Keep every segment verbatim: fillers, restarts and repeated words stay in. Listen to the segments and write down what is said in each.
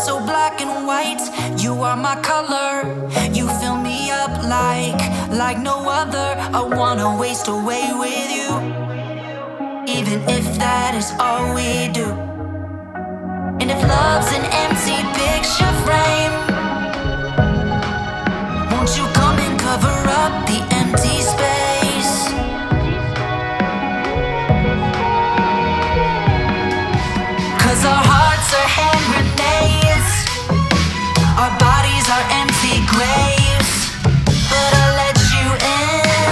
so black and white. You are my color. You fill me up like, like no other. I wanna waste away with you, even if that is all we do. And if love's an empty picture frame, won't you come and cover up the empty space? Cause our hearts are hand grenades, our bodies are empty graves. But I let you in,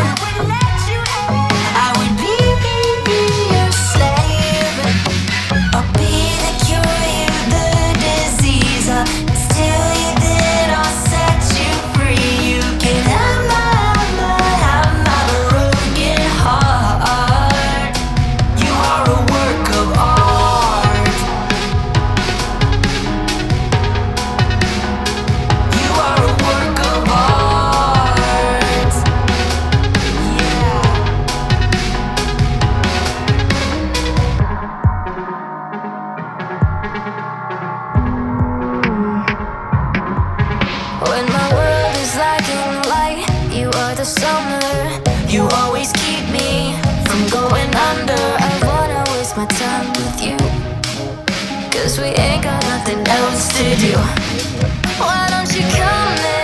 I would be, be, be your slave. I'll be the cure, you the disease. I'll steal you, then I'll set you free. You can have my, my, have my broken heart. You are a work of art. You are a work of art. Yeah. When my world is lacking light, you are the summer. You always keep me from going under. I wanna waste my time with you, cause we ain't got nothing else to do. Why don't you come